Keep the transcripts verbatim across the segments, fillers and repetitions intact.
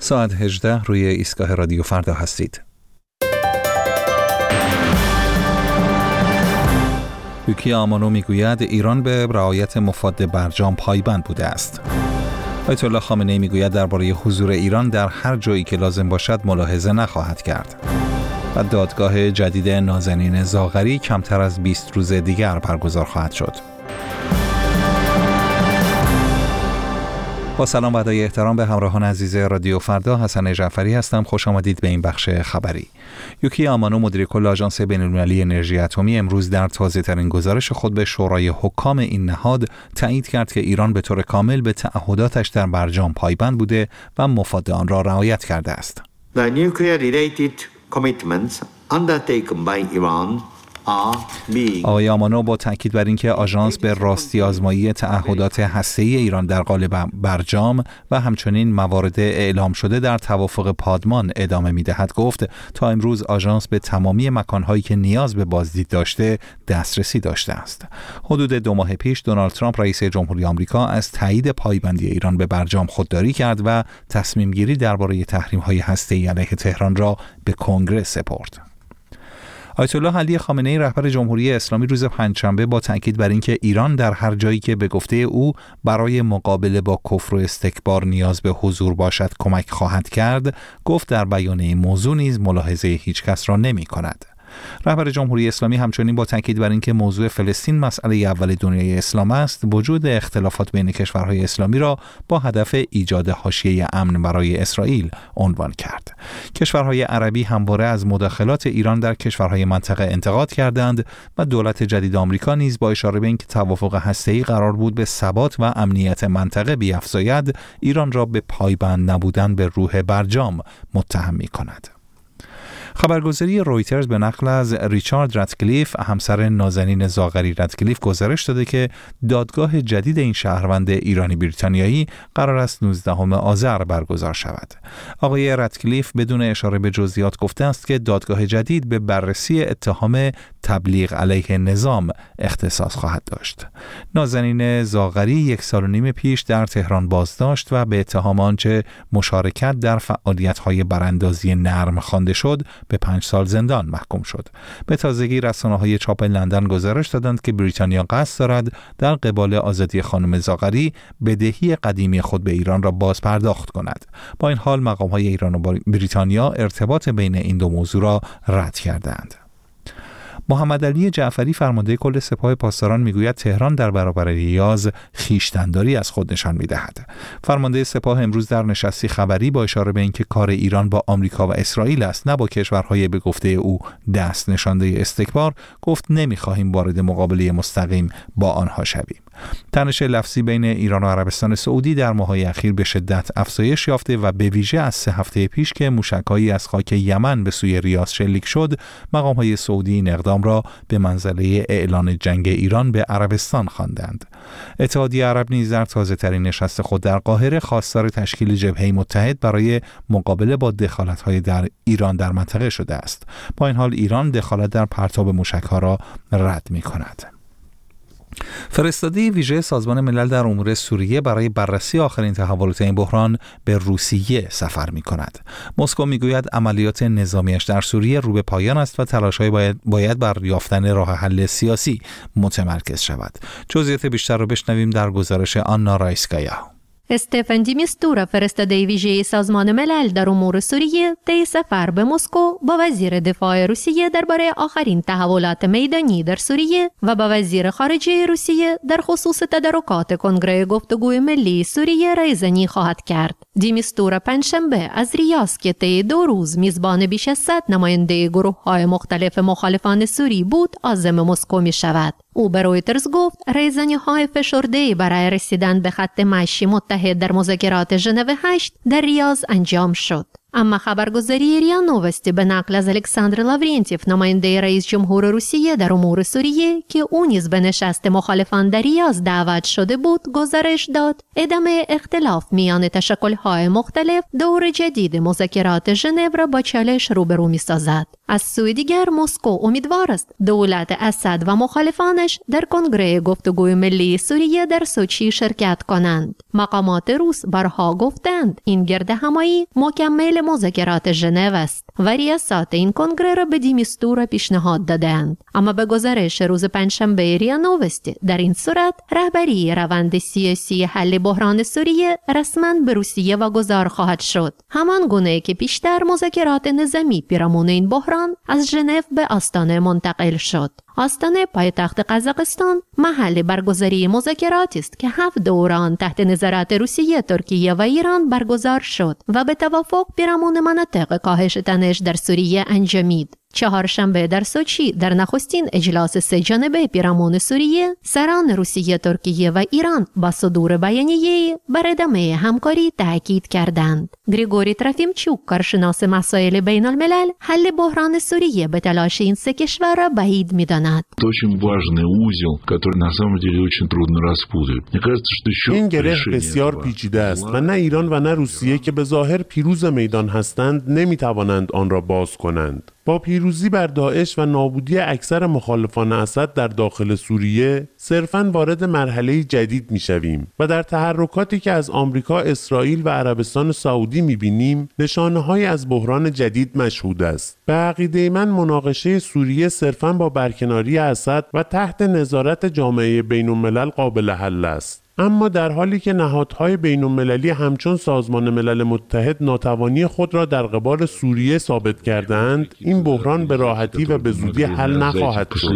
ساعت هجده روی ایستگاه رادیو فردا هستید. یوکی آمانو میگوید ایران به رعایت مفاد برجام پایبند بوده است. آیت الله خامنه‌ای میگوید درباره حضور ایران در هر جایی که لازم باشد ملاحظه نخواهد کرد. و دادگاه جدید نازنین زاغری کمتر از بیست روز دیگر برگزار خواهد شد. با سلام و ادای احترام به همراهان عزیز رادیو فردا، حسن جعفری هستم. خوش آمدید به این بخش خبری. یوکی آمانو مدیر کل آژانس بین‌المللی انرژی اتمی امروز در تازه‌ترین گزارش خود به شورای حکام این نهاد تایید کرد که ایران به طور کامل به تعهداتش در برجام پایبند بوده و مفاد آن را رعایت کرده است. The nuclear related commitments undertaken by Iran آقای آمانو با تاکید بر اینکه آژانس به راستی آزمایی تعهدات هسته‌ای ایران در قالب برجام و همچنین موارد اعلام شده در توافق پادمان ادامه می‌دهد گفت تا امروز آژانس به تمامی مکان‌هایی که نیاز به بازدید داشته دسترسی داشته است. حدود دو ماه پیش دونالد ترامپ رئیس جمهوری آمریکا از تایید پایبندی ایران به برجام خودداری کرد و تصمیم گیری درباره تحریم‌های هسته‌ای علیه تهران را به کنگره سپرد. آیت الله علی خامنه‌ای رهبر جمهوری اسلامی روز پنجشنبه با تاکید بر اینکه ایران در هر جایی که به گفته او برای مقابله با کفر و استکبار نیاز به حضور باشد کمک خواهد کرد، گفت در بیان این موضوع نیز ملاحظه هیچ کس را نمی کند. رهبر جمهوری اسلامی همچنین با تاکید بر اینکه موضوع فلسطین مسئله اول دنیای اسلام است، وجود اختلافات بین کشورهای اسلامی را با هدف ایجاد حاشیه امن برای اسرائیل عنوان کرد. کشورهای عربی همواره از مداخلات ایران در کشورهای منطقه انتقاد کردند و دولت جدید آمریکا نیز با اشاره به اینکه توافق هسته‌ای قرار بود به ثبات و امنیت منطقه بیفزاید، ایران را به پایبند نبودن به روح برجام متهم می‌کند. خبرگزاری رویترز به نقل از ریچارد راتکلیف، همسر نازنین زاغری راتکلیف، گزارش داده که دادگاه جدید این شهروند ایرانی بریتانیایی قرار است نوزدهم آذر برگزار شود. آقای راتکلیف بدون اشاره به جزئیات گفته است که دادگاه جدید به بررسی اتهام تبلیغ علیه نظام اختصاص خواهد داشت. نازنین زاغری یک سال و نیم پیش در تهران بازداشت و به اتهام آنچه مشارکت در فعالیت‌های براندازی نرم خوانده شد به پنج سال زندان محکوم شد. به تازگی رسانه‌های چاپ لندن گزارش دادند که بریتانیا قصد دارد در قبال آزادی خانم زاغری بدهی قدیمی خود به ایران را باز پرداخت کند. با این حال مقام‌های ایران و بریتانیا ارتباط بین این دو موضوع را رد کردند. محمد علی جعفری فرمانده کل سپاه پاسداران میگوید تهران در برابر ریاض خویشتن‌داری از خود نشان می‌دهد. فرمانده سپاه امروز در نشستی خبری با اشاره به اینکه کار ایران با آمریکا و اسرائیل است نه با کشورهای به گفته او دست نشانده استکبار، گفت نمی‌خواهیم وارد مقابله مستقیم با آنها شویم. تنش لفظی بین ایران و عربستان سعودی در ماه‌های اخیر به شدت افزایش یافته و به ویژه از سه هفته پیش که موشک‌هایی از خاک یمن به سوی ریاض شلیک شد، مقام‌های سعودی این اقدام را به منزله اعلان جنگ ایران به عربستان خواندند. اتحادیه عرب نیز در تازه‌ترین نشست خود در قاهره خواستار تشکیل جبهه متحد برای مقابله با دخالت‌های در ایران در منطقه شده است. با این حال ایران دخالت در پرتاب موشک‌ها را رد می‌کند. فرستاده ویژه سازمان ملل در امور سوریه برای بررسی آخرین تحولات این بحران به روسیه سفر می کند. مسکو می گوید عملیات نظامیش در سوریه رو به پایان است و تلاش‌های باید, باید بر یافتن راه حل سیاسی متمرکز شود. جزئیات بیشتر را بشنویم در گزارش آنا رایسکایا. استفان دی میستورا فرستاده ویژه سازمان ملل در امور سوریه طی سفر به مسکو با وزیر دفاع روسیه درباره آخرین تحولات میدانی در سوریه و با وزیر خارجه روسیه در خصوص تدارکات کنگره گفتگوی ملی سوریه رایزنی خواهد کرد. دی میستورا پنجشنبه از ریاض که طی دو روز میزبان بیش از صد نماینده گروه‌های مختلف مخالفان سوری بود عازم مسکو می شود. او به رویترز گفت رایزنی‌های فشرده‌ای برای رسیدن به خط مشی متحد در مذاکرات ژنو هشت در ریاض انجام شد. اما خبرگزاری ریا نوستی به نقل از الکساندر لاورنتیف نماینده رئیس جمهور روسیه در امور سوریه که او نیز به نشست مخالفان در ریاض دعوت شده بود گزارش داد ادامه اختلاف میان تشکل‌های مختلف دور جدید مذاکرات ژنو را با چالش روبرو می‌سازد. از سوی دیگر مسکو امیدوار است دولت اسد و مخالفانش در کنگره گفتگوی ملی سوریه در سوچی شرکت کنند. مقامات روس بارها گفتند این گردهمایی مکمل مذاکرات ژنو است و ریاست این کنگره را به دیمیستورا پیشنهاد دادند. اما به گزارش روز پنجشنبه ریا نوستی در این صورت رهبری روند سیاسی حل بحران سوریه رسما به روسیه واگذار خواهد شد، همان گونه که پیشتر مذاکرات نظامی پیرامون این بحران از ژنو به آستانه منتقل شد. آستانه پایتخت قزاقستان محل برگزاری مذاکراتی است که هفت دوران تحت نظارت روسیه، ترکیه و ایران برگزار شد و به توافق پیرامون مناطق کاهش تنش در سوریه انجامید. چهارشنبه در سوچی در نخستین اجلاس سه جانبه پیرامون سوریه سران روسیه، ترکیه و ایران با صدور بیانیه بر ادامه همکاری تاکید کردند. گریگوری تروفیمچوک، کارشناس مسائل بین الملل، حل بحران سوریه به تلاش این سه کشور را بعید می‌داند. این گره بسیار پیچیده است و نه ایران و نه روسیه که به ظاهر پیروز میدان هستند نمی‌توانند آن را باز کنند. با پیروزی بر داعش و نابودی اکثر مخالفان اسد در داخل سوریه صرفاً وارد مرحله جدید می‌شویم و در تحرکاتی که از آمریکا، اسرائیل و عربستان سعودی می‌بینیم نشانه‌هایی از بحران جدید مشهود است. به عقیده من مناقشه سوریه صرفاً با برکناری اسد و تحت نظارت جامعه بین‌الملل قابل حل است. اما در حالی که نهادهای بین‌المللی همچون سازمان ملل متحد ناتوانی خود را در قبال سوریه ثابت کردند، این بحران به راحتی و به زودی حل نخواهد شد.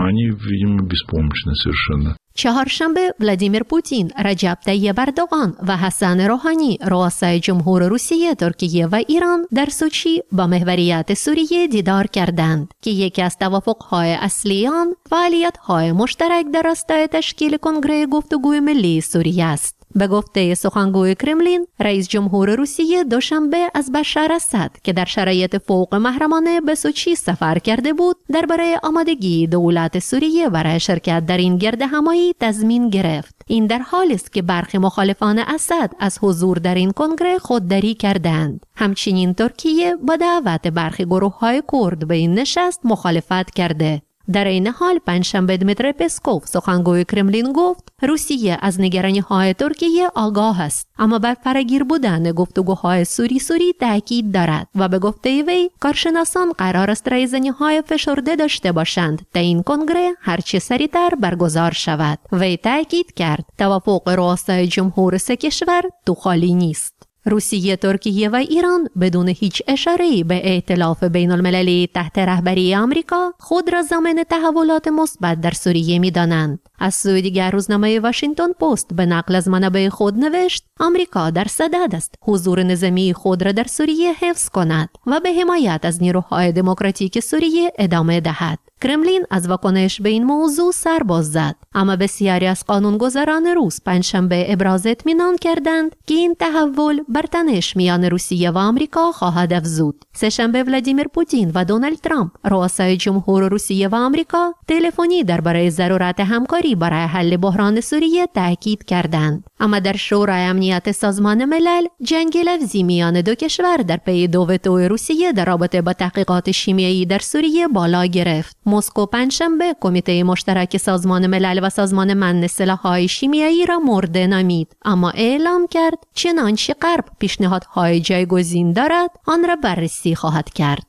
چهارشنبه ولادیمیر پوتین، رجب طیب اردوغان و حسن روحانی، رؤسای جمهور روسیه، ترکیه و ایران در سوچی با محوریت سوریه دیدار کردند که یکی از توافق‌های اصلی آن فعالیت‌های مشترک در راستای تشکیل کنگره گفتگوی ملی سوریه است. به گفته سخنگوی کرملین، رئیس جمهور روسیه دوشنبه از بشار اسد که در شرایط فوق محرمانه به سوچی سفر کرده بود درباره آمادگی دولت سوریه برای شرکت در این گردهمایی تضمین گرفت. این در حالی است که برخی مخالفان اسد از حضور در این کنگره خودداری کردند. همچنین ترکیه با دعوت برخی گروه‌های کرد به این نشست مخالفت کرده. در این حال پنجشنبه دمیتری پسکوف، سخنگوی کرملین، گفت روسیه از نگرانی‌های ترکیه آگاه است، اما بر فراگیر بودن گفتگوهای سوری سوری تاکید دارد و به گفته وی کارشناسان قرار است رایزنی‌های فشرده داشته باشند تا این کنگره هرچه سریعتر برگزار شود. وی تاکید کرد توافق رؤسای جمهور سه کشور تو خالی نیست. روسیه، ترکیه و ایران بدون هیچ اشاره‌ای به ائتلاف بین المللی تحت رهبری آمریکا خود را ضامن تحولات مثبت در سوریه می‌دانند. از سوی دیگر روزنامه واشنگتن پست به نقل از منابع خود نوشت آمریکا در صدد است حضور نظامی خود را در سوریه حفظ کند و به حمایت از نیروهای دموکراتیک سوریه ادامه دهد. کرملین از واکنش به این موضوع سر باز زد، اما بسیاری از قانونگذاران روس پنجشنبه ابراز اطمینان کردند که این تحول بر تنش میان روسیه و آمریکا خواهد افزود. سه‌شنبه ولادیمیر پوتین و دونالد ترامپ، رؤسای جمهور روسیه و آمریکا، تلفنی درباره ضرورت همکاری برای حل بحران سوریه تاکید کردند. اما در شورای امنیت سازمان ملل جنگ لفظی میان دو کشور در پی دو وتو روسیه در رابطه با تحقیقات شیمیایی در سوریه بالا گرفت. مسکو پنجشنبه کمیته مشترک سازمان ملل و سازمان منع سلاح‌های شیمیایی را مرده نامید، اما اعلام کرد چنانچه غرب پیشنهادهای جایگزین دارد آن را بررسی خواهد کرد.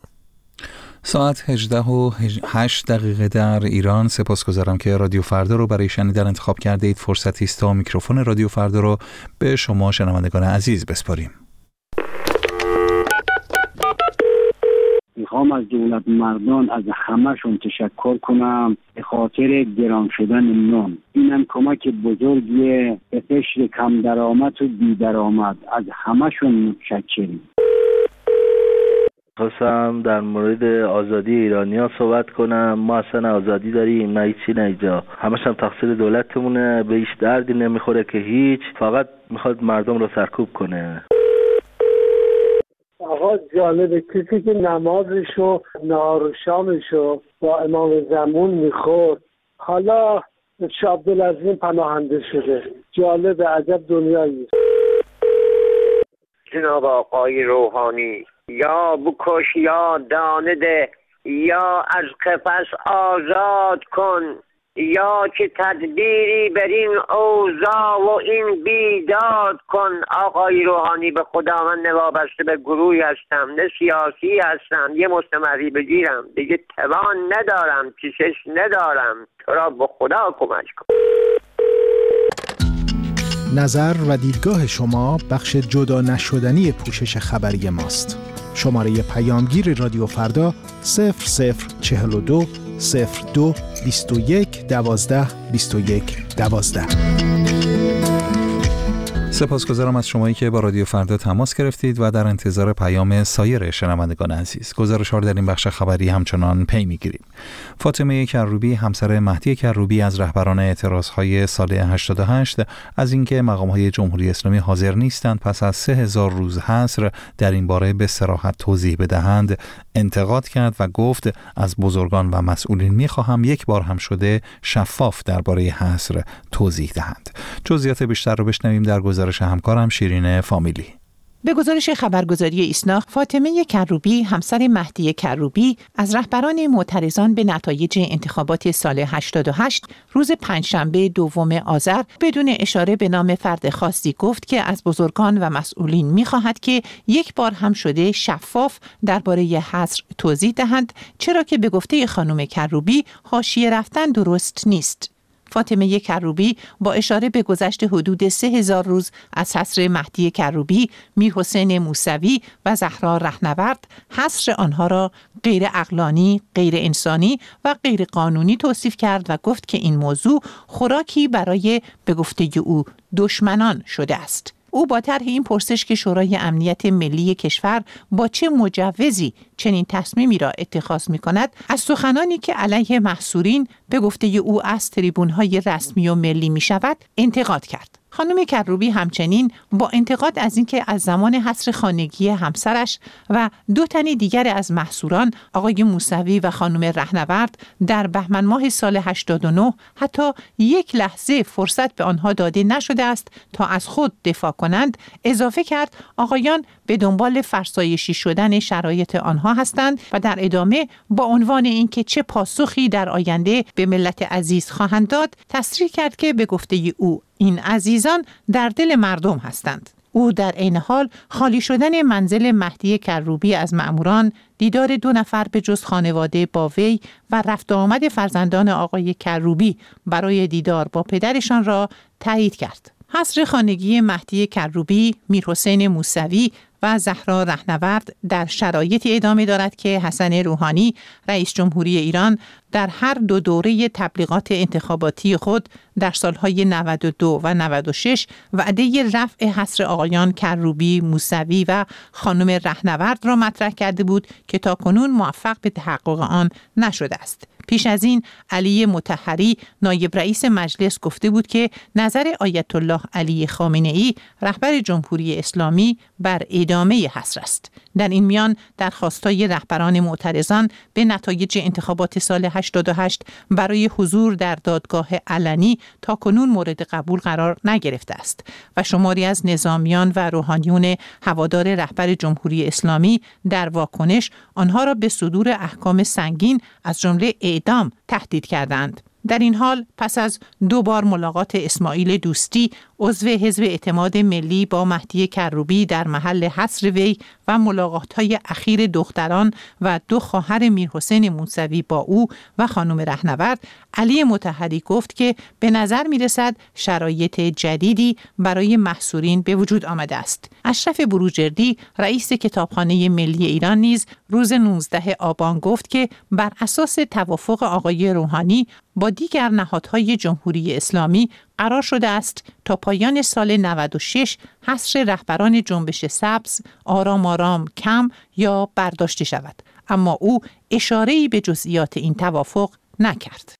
ساعت هجده و هشت دقیقه در ایران. سپاسگزارم که رادیو فردا رو برای شنیدن انتخاب کرده اید. فرصتی است تا میکروفون رادیو فردا رو به شما شنوندگان عزیز بسپاریم. میخوام از دولت مردان از همه‌شون تشکر کنم به خاطر گران شدن نان. اینم کمک بزرگیه به قشر کم درآمد و بی درآمد. از همه‌شون متشکریم. خواستم در مورد آزادی ایرانی‌ها صحبت کنم. ما اصلا آزادی داریم نه هیچی نه اینجا، همش هم تقصیر دولتمونه. به هیچ دردی نمیخوره که هیچ، فقط میخواد مردم رو سرکوب کنه. آقا جالبه، کسی که نمازشو نهار و شامشو با امام زمان میخورد حالا شاه عبدالعظیم پناهنده شده. جالبه، عجب دنیایی. جناب آقای روحانی، یا بکش یا دانه ده، یا از قفس آزاد کن، یا که تدبیری بر این اوضاع و این بیداد کن. آقای روحانی، به خدا من نوابسته به گروهی هستم، نه سیاسی هستم، یه مستمری بگیرم دیگه توان ندارم، چیزش ندارم، تو را به خدا کمک کن. نظر و دیدگاه شما بخش جدا نشدنی پوشش خبری ماست. شماره پیامگیر رادیو فردا صفر صفر چهل و دو صفر دو بیست و یک دوازده بیست و یک دوازده. سپاسگزارم از شمایی که با رادیو فردا تماس گرفتید و در انتظار پیام سایر شنوندگان عزیز. گزارش‌ها را در این بخش خبری همچنان پی می‌گیریم. فاطمه کروبی، همسر مهدی کروبی، از رهبران اعتراض‌های سال هشتاد و هشت از اینکه مقام‌های جمهوری اسلامی حاضر نیستند پس از سه هزار روز حصر در این باره به صراحت توضیح بدهند انتقاد کرد و گفت از بزرگان و مسئولین می‌خواهم یک بار هم شده شفاف درباره حصر توضیح دهند. جزئیات بیشتر رو بشنویم در گزارش همکارم شیرین فامیلی. به گزارش خبرگزاری ایسنا، فاطمه کروبی، همسر مهدی کروبی، از رهبران معترضان به نتایج انتخابات سال هشتاد و هشت روز پنجشنبه دوم آذر بدون اشاره به نام فرد خاصی گفت که از بزرگان و مسئولین می‌خواهد که یک بار هم شده شفاف درباره حصر توضیح دهند، چرا که به گفته خانم کروبی حاشیه رفتن درست نیست. فاطمه کروبی با اشاره به گذشت حدود سه هزار روز از حصر مهدی کروبی، میرحسین موسوی و زهرا رهنورد، حصر آنها را غیر عقلانی، غیر انسانی و غیر قانونی توصیف کرد و گفت که این موضوع خوراکی برای به گفته او دشمنان شده است. او با طرح این پرسش که شورای امنیت ملی کشور با چه مجوزی چنین تصمیمی را اتخاذ می کند، از سخنانی که علیه محصورین به گفته او از تریبون‌های رسمی و ملی می شود انتقاد کرد. خانم کروبی همچنین با انتقاد از اینکه از زمان حصر خانگی همسرش و دو تن دیگر از محصوران، آقای موسوی و خانم رهنورد، در بهمن ماه سال هشتاد و نه حتی یک لحظه فرصت به آنها داده نشده است تا از خود دفاع کنند، اضافه کرد آقایان به دنبال فرسایشی شدن شرایط آنها هستند و در ادامه با عنوان اینکه چه پاسخی در آینده به ملت عزیز خواهند داد، تصریح کرد که به گفته او این عزیزان در دل مردم هستند. او در عین حال خالی شدن منزل مهدی کروبی از مأموران، دیدار دو نفر به جز خانواده با وی و رفت آمد فرزندان آقای کروبی برای دیدار با پدرشان را تایید کرد. حصر خانگی مهدی کروبی، میرحسین موسوی و زهرا رهنورد در شرایطی ادامه دارد که حسن روحانی، رئیس جمهوری ایران، در هر دو دوره تبلیغات انتخاباتی خود در سالهای نود و دو و نود و شش وعده رفع حصر آقایان کروبی، موسوی و خانم رهنورد را مطرح کرده بود که تاکنون موفق به تحقق آن نشده است. پیش از این علی مطهری، نایب رئیس مجلس، گفته بود که نظر آیت الله علی خامنه‌ای، رهبر جمهوری اسلامی، بر ادامه حصر است. در این میان درخواستای رهبران معترضان به نتایج انتخابات سال هشتاد و هشت برای حضور در دادگاه علنی تا کنون مورد قبول قرار نگرفته است و شماری از نظامیان و روحانیون هوادار رهبر جمهوری اسلامی در واکنش آنها را به صدور احکام سنگین از جمله اعدام تهدید کردند. در این حال پس از دو بار ملاقات اسماعیل دوستی، عضو حزب اعتماد ملی، با مهدی کروبی در محل حصر وی و ملاقات‌های اخیر دختران و دو خواهر میرحسین موسوی با او و خانم رهنورد، علی مطهری گفت که به نظر می‌رسد شرایط جدیدی برای محصورین به وجود آمده است. اشرف بروجردی، رئیس کتابخانه ملی ایران، نیز روز نوزدهم آبان گفت که بر اساس توافق آقای روحانی با دیگر نهادهای جمهوری اسلامی قرار شده است تا پایان سال نود و شش حصر رهبران جنبش سبز آرام آرام کم یا برداشته شود، اما او اشاره‌ای به جزئیات این توافق نکرد.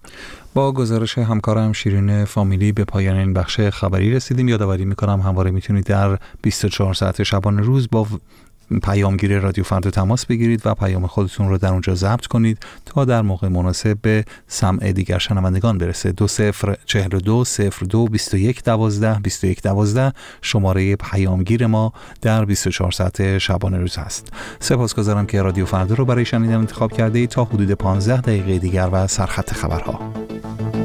با گزارش همکارم شیرین فامیلی به پایان این بخش خبری رسیدیم. یادآوری میکنم همواره میتونید در بیست و چهار ساعت شبانه روز با پیامگیر رادیو فردا تماس بگیرید و پیام خودتون رو در اونجا ضبط کنید تا در موقع مناسب به سمع دیگر شنوندگان برسه. دو صفر چهل و دو صفر دو بیست و یک دوازده بیست و یک دوازده شماره پیامگیر ما در بیست و چهار ساعت شبانه روز هست. سپاسگزارم که رادیو فردا رو برای شنیدن انتخاب کرده ای. تا حدود پانزده دقیقه دیگر و سرخط خبرها.